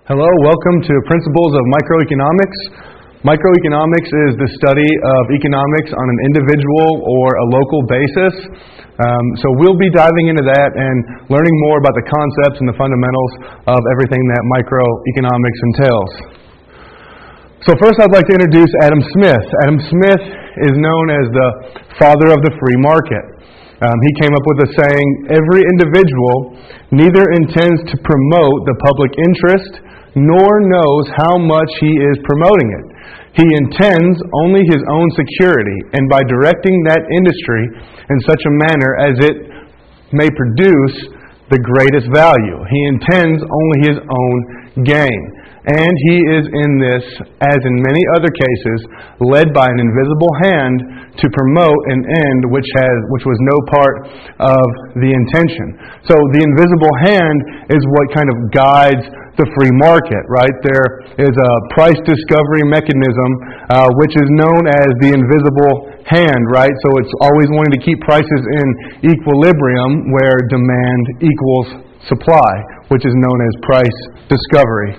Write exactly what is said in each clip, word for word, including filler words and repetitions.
Hello, welcome to Principles of Microeconomics. Microeconomics is the study of economics on an individual or a local basis. Um, so we'll be diving into that and learning more about the concepts and the fundamentals of everything that microeconomics entails. So first I'd like to introduce Adam Smith. Adam Smith is known as the father of the free market. Um, he came up with a saying, every individual neither intends to promote the public interest nor knows how much he is promoting it. He intends only his own security, and by directing that industry in such a manner as it may produce the greatest value. He intends only his own gain. And he is in this, as in many other cases, led by an invisible hand to promote an end which has which was no part of the intention. So the invisible hand is what kind of guides the free market, right? There is a price discovery mechanism uh, which is known as the invisible hand, right? So it's always wanting to keep prices in equilibrium where demand equals supply, which is known as price discovery.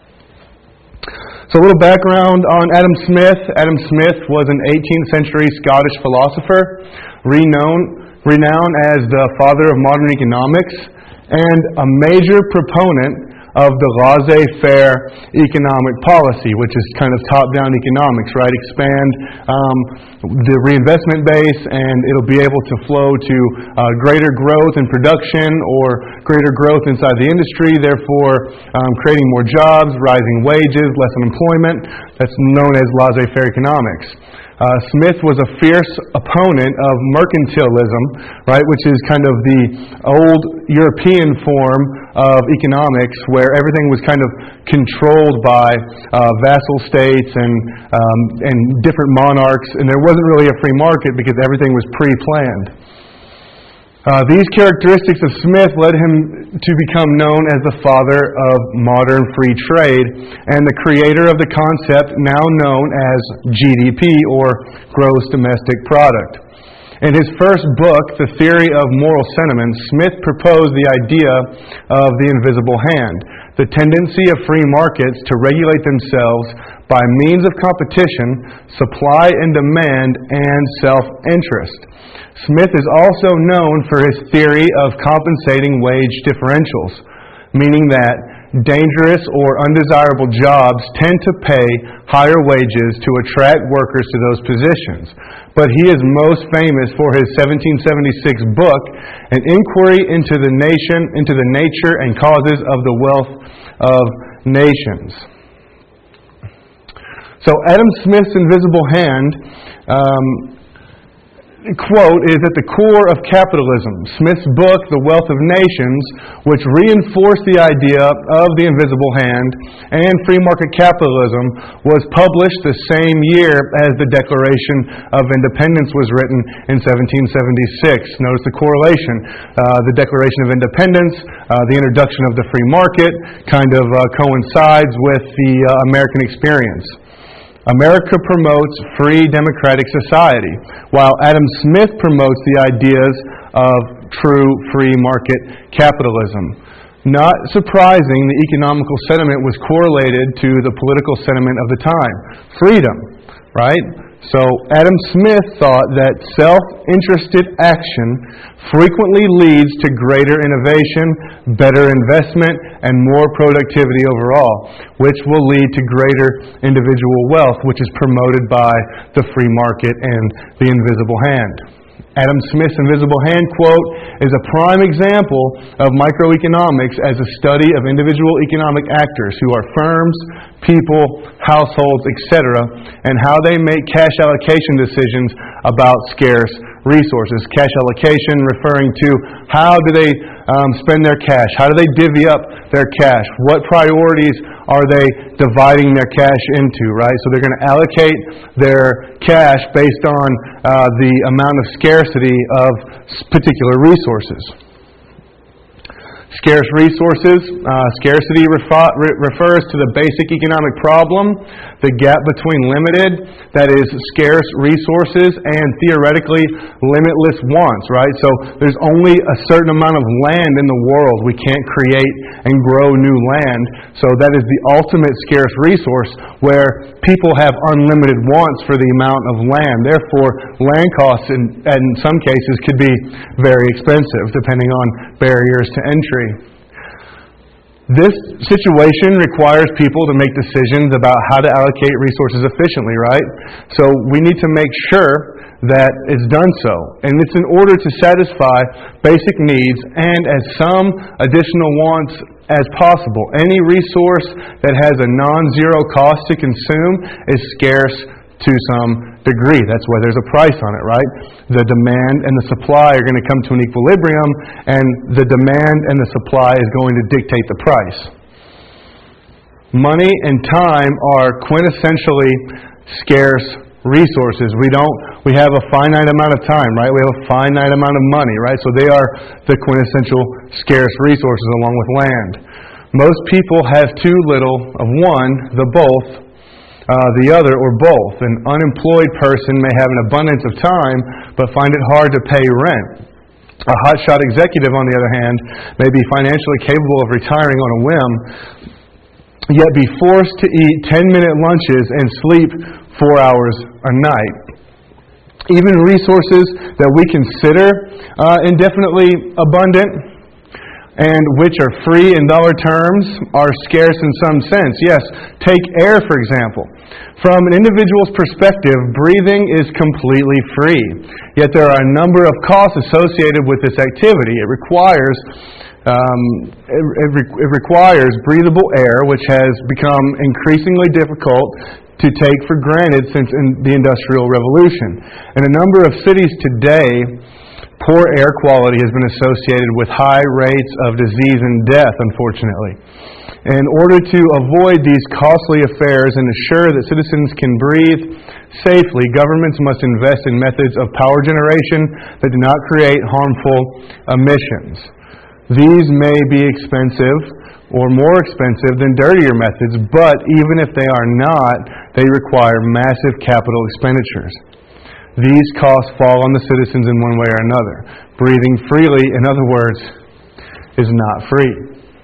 So a little background on Adam Smith. Adam Smith was an eighteenth century Scottish philosopher, renowned, renowned as the father of modern economics, and a major proponent of the laissez-faire economic policy, which is kind of top-down economics, right? Expand um, the reinvestment base, and it'll be able to flow to uh, greater growth in production or greater growth inside the industry, therefore um, creating more jobs, rising wages, less unemployment. That's known as laissez-faire economics. Uh, Smith was a fierce opponent of mercantilism, right, which is kind of the old European form of economics where everything was kind of controlled by uh, vassal states and um, and different monarchs, and there wasn't really a free market because everything was pre-planned. Uh, these characteristics of Smith led him to become known as the father of modern free trade and the creator of the concept now known as G D P, or Gross Domestic Product. In his first book, The Theory of Moral Sentiments, Smith proposed the idea of the invisible hand, the tendency of free markets to regulate themselves by means of competition, supply and demand, and self-interest. Smith is also known for his theory of compensating wage differentials, meaning that dangerous or undesirable jobs tend to pay higher wages to attract workers to those positions. But he is most famous for his seventeen seventy-six book, An Inquiry into the Nation, into the Nature and Causes of the Wealth of Nations. So Adam Smith's invisible hand um, quote is at the core of capitalism. Smith's book, The Wealth of Nations, which reinforced the idea of the invisible hand and free market capitalism, was published the same year as the Declaration of Independence was written in seventeen seventy-six. Notice the correlation. Uh, the Declaration of Independence, uh, the introduction of the free market, kind of uh, coincides with the uh, American experience. America promotes free democratic society, while Adam Smith promotes the ideas of true free market capitalism. Not surprising, the economical sentiment was correlated to the political sentiment of the time. Freedom, right? So Adam Smith thought that self-interested action frequently leads to greater innovation, better investment, and more productivity overall, which will lead to greater individual wealth, which is promoted by the free market and the invisible hand. Adam Smith's invisible hand quote is a prime example of microeconomics as a study of individual economic actors who are firms, people, households, et cetera, and how they make cash allocation decisions about scarce resources. Cash allocation referring to how do they um, spend their cash? How do they divvy up their cash? What priorities are they dividing their cash into, right? So they're going to allocate their cash based on uh, the amount of scarcity of particular resources. Scarce resources. Uh, scarcity refa- re- refers to the basic economic problem, the gap between limited, that is, scarce resources, and theoretically limitless wants, right? So there's only a certain amount of land in the world. We can't create and grow new land. So that is the ultimate scarce resource where people have unlimited wants for the amount of land. Therefore, land costs in, in some cases could be very expensive depending on barriers to entry. This situation requires people to make decisions about how to allocate resources efficiently, right? So we need to make sure that it's done so. And it's in order to satisfy basic needs and as some additional wants as possible. Any resource that has a non-zero cost to consume is scarce to some degree. That's why there's a price on it, right? The demand and the supply are going to come to an equilibrium, and the demand and the supply is going to dictate the price. Money and time are quintessentially scarce resources. We don't, we have a finite amount of time, right? We have a finite amount of money, right? So they are the quintessential scarce resources along with land. Most people have too little of one, the both, Uh, the other, or both. An unemployed person may have an abundance of time, but find it hard to pay rent. A hotshot executive, on the other hand, may be financially capable of retiring on a whim, yet be forced to eat ten-minute lunches and sleep four hours a night. Even resources that we consider uh, indefinitely abundant and which are free in dollar terms are scarce in some sense. Yes, take air, for example. From an individual's perspective, breathing is completely free. Yet there are a number of costs associated with this activity. It requires um, it, it, re- it requires breathable air, which has become increasingly difficult to take for granted since in the Industrial Revolution. In a number of cities today, poor air quality has been associated with high rates of disease and death, unfortunately. In order to avoid these costly affairs and assure that citizens can breathe safely, governments must invest in methods of power generation that do not create harmful emissions. These may be expensive or more expensive than dirtier methods, but even if they are not, they require massive capital expenditures. These costs fall on the citizens in one way or another. Breathing freely, in other words, is not free.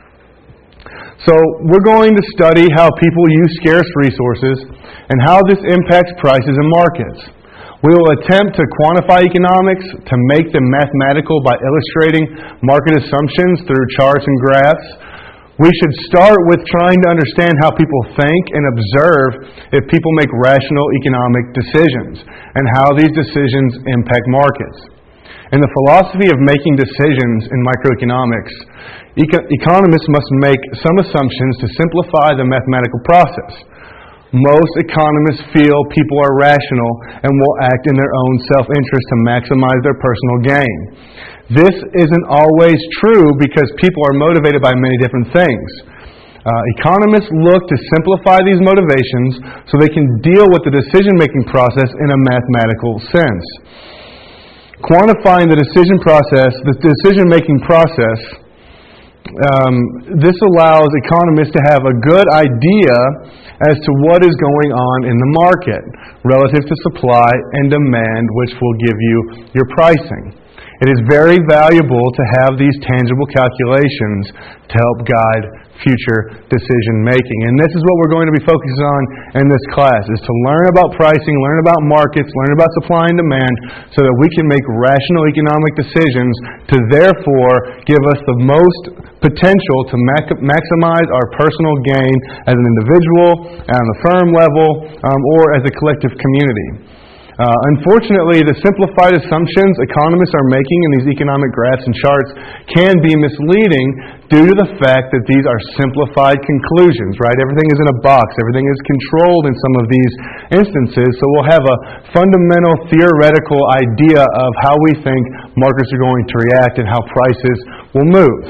So we're going to study how people use scarce resources and how this impacts prices and markets. We will attempt to quantify economics, to make them mathematical by illustrating market assumptions through charts and graphs. We should start with trying to understand how people think and observe if people make rational economic decisions and how these decisions impact markets. In the philosophy of making decisions in microeconomics, eco- economists must make some assumptions to simplify the mathematical process. Most economists feel people are rational and will act in their own self-interest to maximize their personal gain. This isn't always true because people are motivated by many different things. Uh, economists look to simplify these motivations so they can deal with the decision-making process in a mathematical sense. Quantifying the decision process, the decision-making process, um, this allows economists to have a good idea as to what is going on in the market relative to supply and demand, which will give you your pricing. It is very valuable to have these tangible calculations to help guide future decision making. And this is what we're going to be focusing on in this class, is to learn about pricing, learn about markets, learn about supply and demand, so that we can make rational economic decisions to therefore give us the most potential to mac- maximize our personal gain as an individual, on the firm level, um, or as a collective community. Uh, unfortunately, the simplified assumptions economists are making in these economic graphs and charts can be misleading due to the fact that these are simplified conclusions, right? Everything is in a box. Everything is controlled in some of these instances. So we'll have a fundamental theoretical idea of how we think markets are going to react and how prices will move.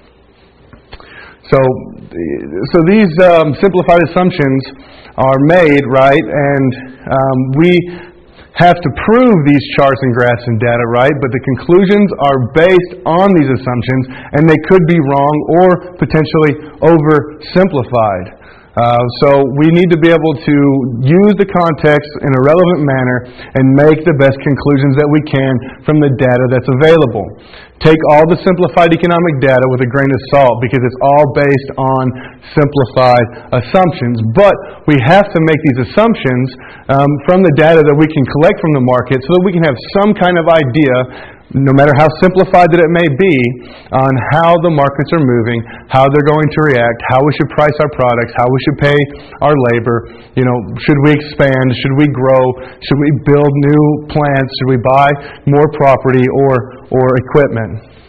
So, so these um, simplified assumptions are made, right? And um, we have to prove these charts and graphs and data, right? But the conclusions are based on these assumptions, and they could be wrong or potentially oversimplified. Uh, so we need to be able to use the context in a relevant manner and make the best conclusions that we can from the data that's available. Take all the simplified economic data with a grain of salt because it's all based on simplified assumptions. But we have to make these assumptions um, from the data that we can collect from the market so that we can have some kind of idea, no matter how simplified that it may be, on how the markets are moving, how they're going to react, how we should price our products, how we should pay our labor. You know, should we expand? Should we grow? Should we build new plants? Should we buy more property or or equipment?